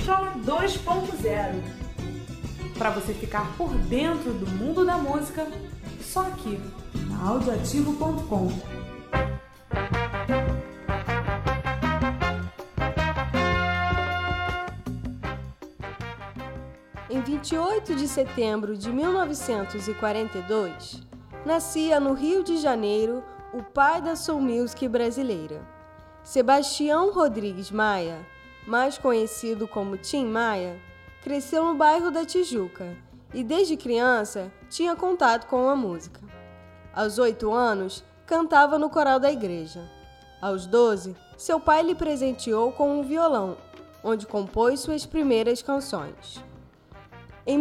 Escola 2.0. Para você ficar por dentro do mundo da música, só aqui, na audioativo.com. Em 28 de setembro de 1942, nascia no Rio de Janeiro o pai da soul music brasileira. Sebastião Rodrigues Maia, mais conhecido como Tim Maia, cresceu no bairro da Tijuca e desde criança tinha contato com a música. Aos 8 anos, cantava no coral da igreja. Aos 12, seu pai lhe presenteou com um violão, onde compôs suas primeiras canções. Em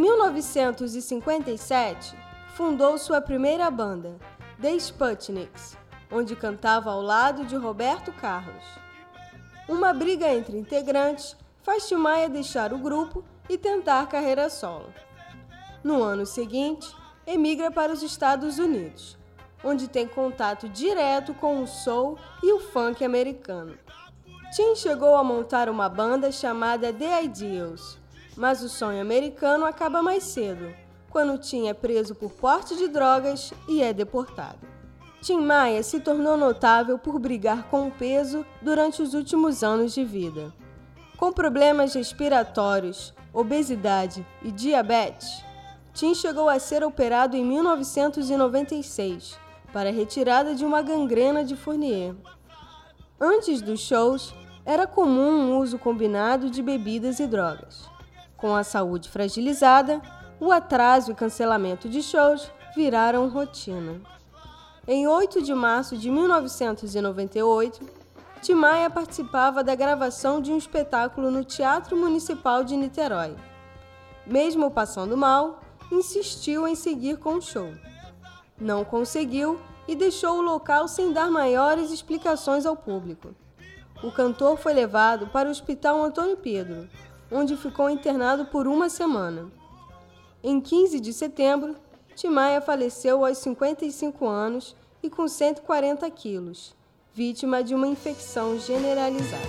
1957, fundou sua primeira banda, The Sputniks, onde cantava ao lado de Roberto Carlos. Uma briga entre integrantes faz Tim Maia deixar o grupo e tentar carreira solo. No ano seguinte, emigra para os Estados Unidos, onde tem contato direto com o soul e o funk americano. Tim chegou a montar uma banda chamada The Ideals, mas o sonho americano acaba mais cedo, quando Tim é preso por porte de drogas e é deportado. Tim Maia se tornou notável por brigar com o peso durante os últimos anos de vida. Com problemas respiratórios, obesidade e diabetes, Tim chegou a ser operado em 1996 para a retirada de uma gangrena de Fournier. Antes dos shows, era comum o uso combinado de bebidas e drogas. Com a saúde fragilizada, o atraso e cancelamento de shows viraram rotina. Em 8 de março de 1998, Tim Maia participava da gravação de um espetáculo no Teatro Municipal de Niterói. Mesmo passando mal, insistiu em seguir com o show. Não conseguiu e deixou o local sem dar maiores explicações ao público. O cantor foi levado para o Hospital Antônio Pedro, onde ficou internado por uma semana. Em 15 de setembro, Tim Maia faleceu aos 55 anos e com 140 quilos, vítima de uma infecção generalizada.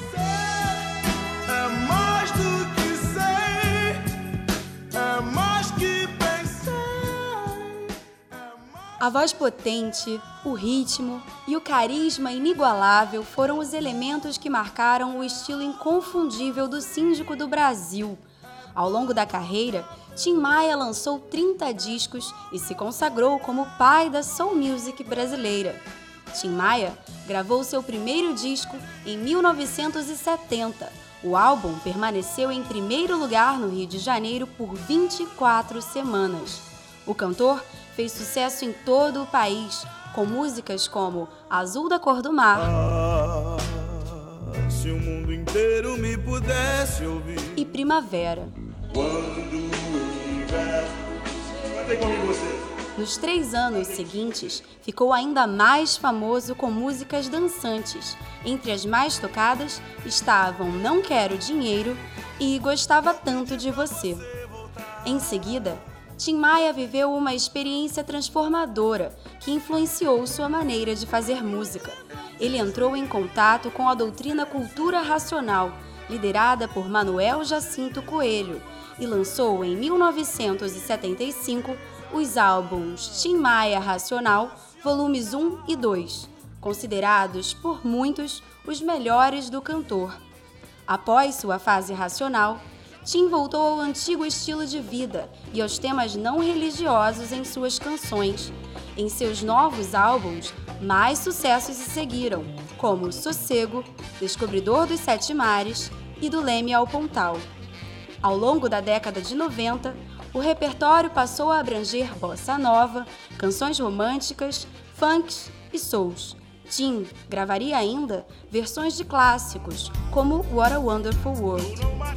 É mais do que sei, é mais que pensei. A voz potente, o ritmo e o carisma inigualável foram os elementos que marcaram o estilo inconfundível do Síndico do Brasil. Ao longo da carreira, Tim Maia lançou 30 discos e se consagrou como pai da soul music brasileira. Tim Maia gravou seu primeiro disco em 1970. O álbum permaneceu em primeiro lugar no Rio de Janeiro por 24 semanas. O cantor fez sucesso em todo o país, com músicas como Azul da Cor do Mar, Se o mundo inteiro me pudesse ouvir, e Primavera. quando o inverno... Canta comigo você. Nos 3 anos seguintes, ficou ainda mais famoso com músicas dançantes. Entre as mais tocadas estavam Não Quero Dinheiro e Gostava Tanto de Você. Em seguida, Tim Maia viveu uma experiência transformadora que influenciou sua maneira de fazer música. Ele entrou em contato com a doutrina Cultura Racional, liderada por Manuel Jacinto Coelho, e lançou em 1975 os álbuns Tim Maia Racional, volumes 1 e 2, considerados por muitos os melhores do cantor. Após sua fase racional, Tim voltou ao antigo estilo de vida e aos temas não religiosos em suas canções. Em seus novos álbuns, mais sucessos se seguiram, como Sossego, Descobridor dos Sete Mares e Do Leme ao Pontal. Ao longo da década de 90, o repertório passou a abranger bossa nova, canções românticas, funks e souls. Tim gravaria ainda versões de clássicos, como What a Wonderful World.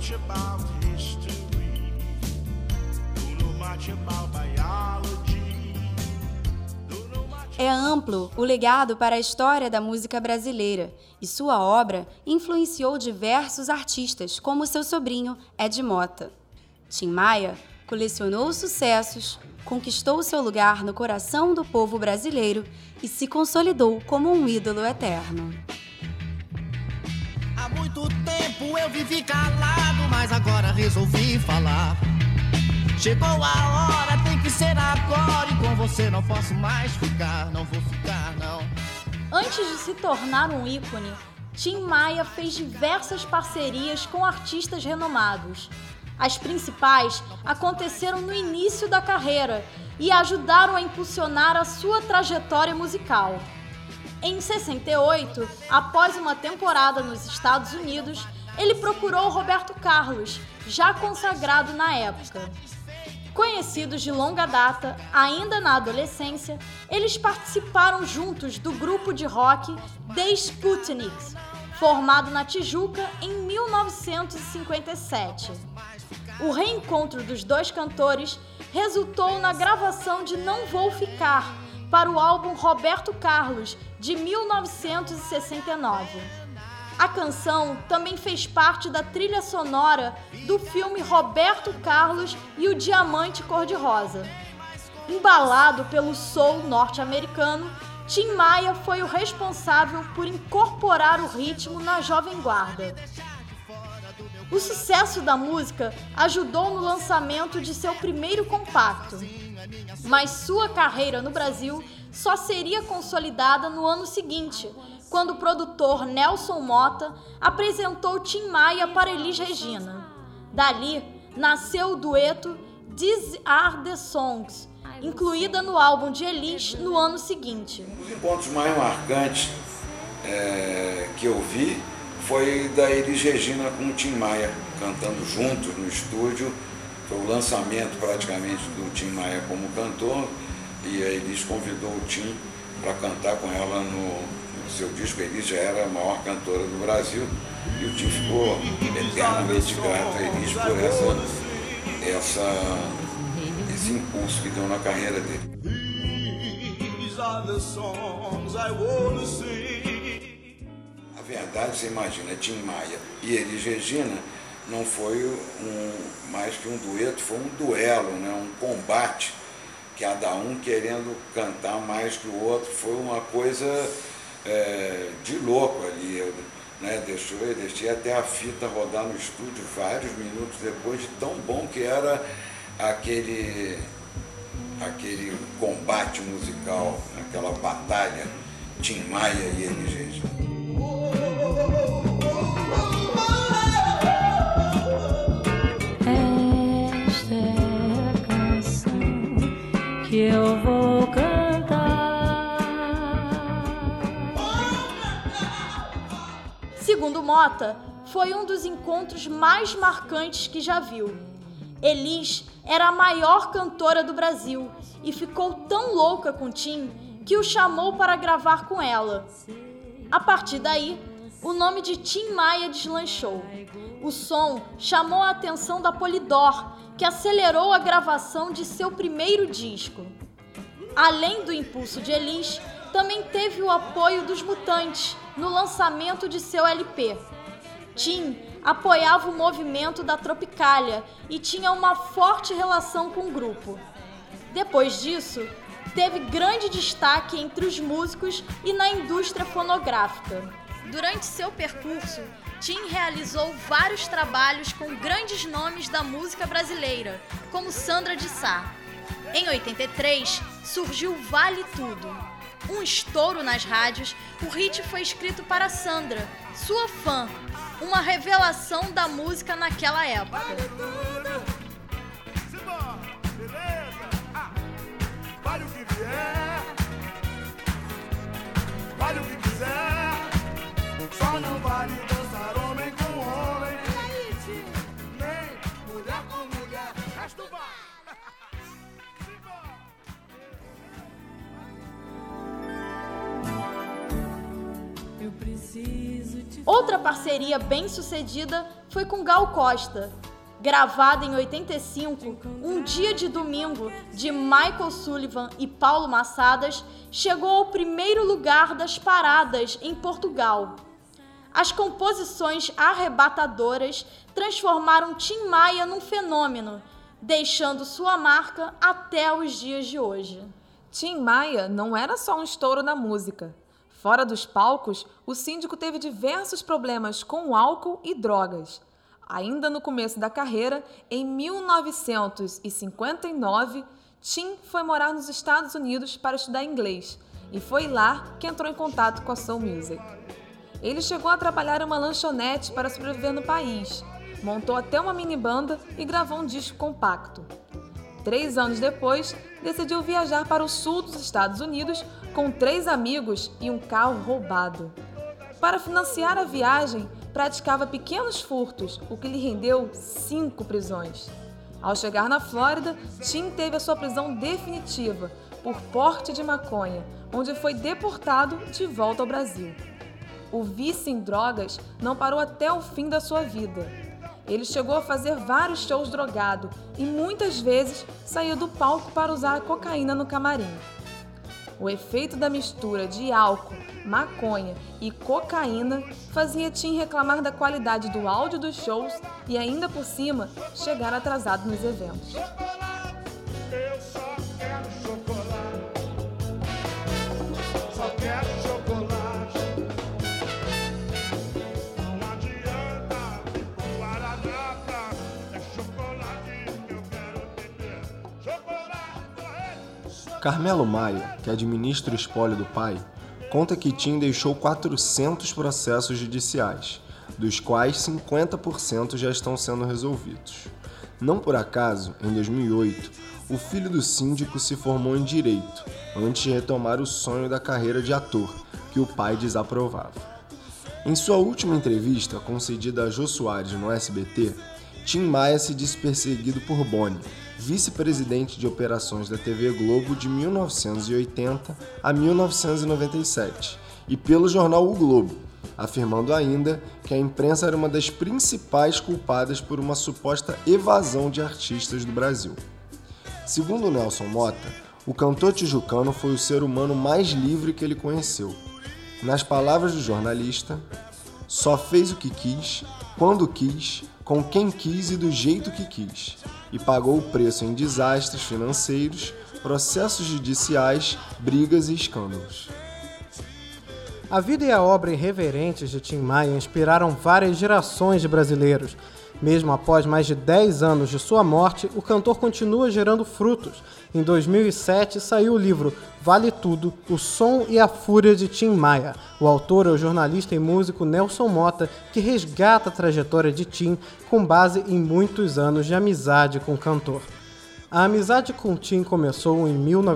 É amplo o legado para a história da música brasileira e sua obra influenciou diversos artistas, como seu sobrinho Ed Mota. Tim Maia colecionou sucessos, conquistou seu lugar no coração do povo brasileiro e se consolidou como um ídolo eterno. Há muito tempo eu vivi calado, mas resolvi falar. Chegou a hora, tem que ser agora, e com você não posso mais ficar, não vou ficar, não. Antes de se tornar um ícone, Tim Maia fez diversas parcerias com artistas renomados. As principais aconteceram no início da carreira e ajudaram a impulsionar a sua trajetória musical. Em 68, após uma temporada nos Estados Unidos, ele procurou Roberto Carlos, já consagrado na época. Conhecidos de longa data, ainda na adolescência, eles participaram juntos do grupo de rock The Sputniks, formado na Tijuca em 1957. O reencontro dos dois cantores resultou na gravação de Não Vou Ficar, para o álbum Roberto Carlos, de 1969. A canção também fez parte da trilha sonora do filme Roberto Carlos e o Diamante Cor-de-Rosa. Embalado pelo soul norte-americano, Tim Maia foi o responsável por incorporar o ritmo na Jovem Guarda. O sucesso da música ajudou no lançamento de seu primeiro compacto, mas sua carreira no Brasil só seria consolidada no ano seguinte, quando o produtor Nelson Motta apresentou Tim Maia para Elis Regina. Dali, nasceu o dueto These Are The Songs, incluída no álbum de Elis no ano seguinte. Os encontros mais marcantes que eu vi foi da Elis Regina com o Tim Maia, cantando juntos no estúdio. Foi o lançamento praticamente do Tim Maia como cantor, e a Elis convidou o Tim para cantar com ela no seu disco. A Elis já era a maior cantora do Brasil, e o Tim ficou eternamente grato a Elis por esse impulso que deu na carreira dele. A verdade, você imagina, Tim Maia e Elis Regina não foi mais que um dueto, foi um duelo, né? Um combate, cada um querendo cantar mais que o outro. Foi uma coisa de louco ali, né? Deixei até a fita rodar no estúdio vários minutos depois, de tão bom que era aquele combate musical, aquela batalha, Tim Maia e Elis Regina. Esta é a canção que eu vou cantar. Segundo Motta, foi um dos encontros mais marcantes que já viu. Elis era a maior cantora do Brasil e ficou tão louca com Tim que o chamou para gravar com ela. A partir daí, o nome de Tim Maia deslanchou. O som chamou a atenção da Polydor, que acelerou a gravação de seu primeiro disco. Além do impulso de Elis, também teve o apoio dos Mutantes no lançamento de seu LP. Tim apoiava o movimento da Tropicália e tinha uma forte relação com o grupo. Depois disso, teve grande destaque entre os músicos e na indústria fonográfica. Durante seu percurso, Tim realizou vários trabalhos com grandes nomes da música brasileira, como Sandra de Sá. Em 83, surgiu Vale Tudo. Um estouro nas rádios, o hit foi escrito para Sandra, sua fã, uma revelação da música naquela época. Vale o que vier, vale o que quiser, só não vale dançar homem com homem, nem mulher com mulher, resto vai. Outra parceria bem-sucedida foi com Gal Costa. Gravada em 85, Um Dia de Domingo, de Michael Sullivan e Paulo Massadas, chegou ao primeiro lugar das paradas em Portugal. As composições arrebatadoras transformaram Tim Maia num fenômeno, deixando sua marca até os dias de hoje. Tim Maia não era só um estouro na música. Fora dos palcos, o síndico teve diversos problemas com álcool e drogas. Ainda no começo da carreira, em 1959, Tim foi morar nos Estados Unidos para estudar inglês e foi lá que entrou em contato com a soul music. Ele chegou a trabalhar em uma lanchonete para sobreviver no país, montou até uma mini banda e gravou um disco compacto. 3 anos depois, decidiu viajar para o sul dos Estados Unidos com 3 amigos e um carro roubado. Para financiar a viagem, praticava pequenos furtos, o que lhe rendeu 5 prisões. Ao chegar na Flórida, Tim teve a sua prisão definitiva por porte de maconha, onde foi deportado de volta ao Brasil. O vício em drogas não parou até o fim da sua vida. Ele chegou a fazer vários shows drogado e muitas vezes saía do palco para usar a cocaína no camarim. O efeito da mistura de álcool, maconha e cocaína fazia Tim reclamar da qualidade do áudio dos shows e ainda por cima chegar atrasado nos eventos. Eu só quero chocolate. Só quero chocolate. Não adianta vir com guaraná. É chocolate que eu quero beber. Chocolate. Carmelo Maia, que administra o espólio do pai, conta que Tim deixou 400 processos judiciais, dos quais 50% já estão sendo resolvidos. Não por acaso, em 2008, o filho do síndico se formou em Direito, antes de retomar o sonho da carreira de ator, que o pai desaprovava. Em sua última entrevista, concedida a Jô Soares no SBT, Tim Maia se disse perseguido por Boni, vice-presidente de operações da TV Globo de 1980 a 1997, e pelo jornal O Globo, afirmando ainda que a imprensa era uma das principais culpadas por uma suposta evasão de artistas do Brasil. Segundo Nelson Motta, o cantor tijucano foi o ser humano mais livre que ele conheceu. Nas palavras do jornalista, só fez o que quis, quando quis, com quem quis e do jeito que quis, e pagou o preço em desastres financeiros, processos judiciais, brigas e escândalos. A vida e a obra irreverentes de Tim Maia inspiraram várias gerações de brasileiros. Mesmo após mais de 10 anos de sua morte, o cantor continua gerando frutos. Em 2007, saiu o livro Vale Tudo, o som e a fúria de Tim Maia. O autor é o jornalista e músico Nelson Motta, que resgata a trajetória de Tim com base em muitos anos de amizade com o cantor. A amizade com Tim começou em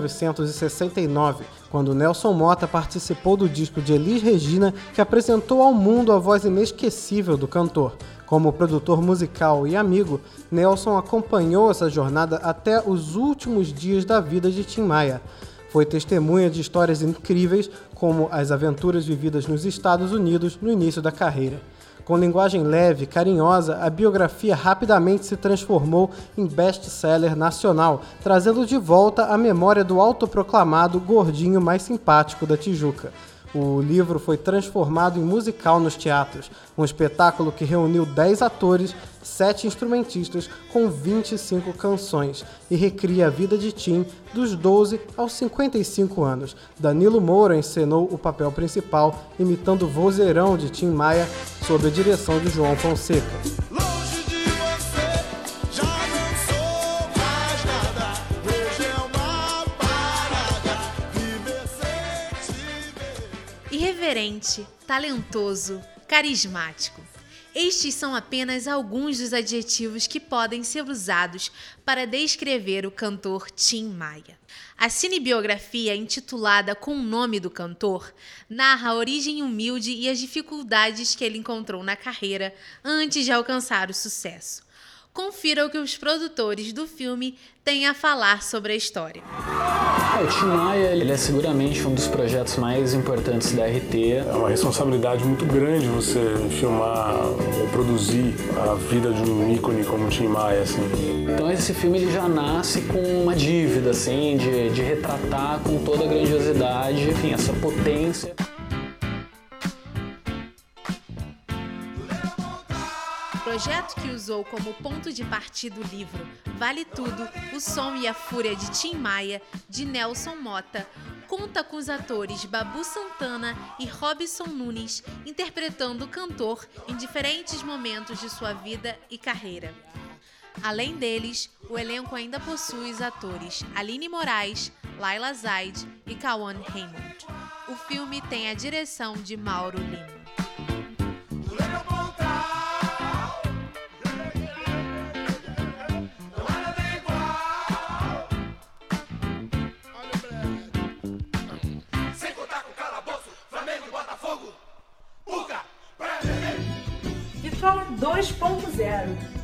1969, quando Nelson Motta participou do disco de Elis Regina, que apresentou ao mundo a voz inesquecível do cantor. Como produtor musical e amigo, Nelson acompanhou essa jornada até os últimos dias da vida de Tim Maia. Foi testemunha de histórias incríveis, como as aventuras vividas nos Estados Unidos no início da carreira. Com linguagem leve e carinhosa, a biografia rapidamente se transformou em best-seller nacional, trazendo de volta a memória do autoproclamado gordinho mais simpático da Tijuca. O livro foi transformado em musical nos teatros, um espetáculo que reuniu 10 atores, 7 instrumentistas com 25 canções e recria a vida de Tim dos 12 aos 55 anos. Danilo Moura encenou o papel principal, imitando o vozeirão de Tim Maia sob a direção de João Fonseca. Longe de você, já não sou mais nada. Hoje é uma parada, viver sem te ver. Irreverente, talentoso, carismático. Estes são apenas alguns dos adjetivos que podem ser usados para descrever o cantor Tim Maia. A cinebiografia, intitulada Com o Nome do Cantor, narra a origem humilde e as dificuldades que ele encontrou na carreira antes de alcançar o sucesso. Confira o que os produtores do filme têm a falar sobre a história. O Tim Maia, ele é seguramente um dos projetos mais importantes da RT. É uma responsabilidade muito grande você filmar ou produzir a vida de um ícone como o Tim Maia, assim. Então esse filme ele já nasce com uma dívida, assim, de retratar com toda a grandiosidade, enfim, essa potência. Projeto que usou como ponto de partida o livro Vale Tudo, o som e a fúria de Tim Maia, de Nelson Motta, conta com os atores Babu Santana e Robson Nunes interpretando o cantor em diferentes momentos de sua vida e carreira. Além deles, o elenco ainda possui os atores Aline Moraes, Laila Zaid e Cauã Raymond. O filme tem a direção de Mauro Lima. Vitrola 2.0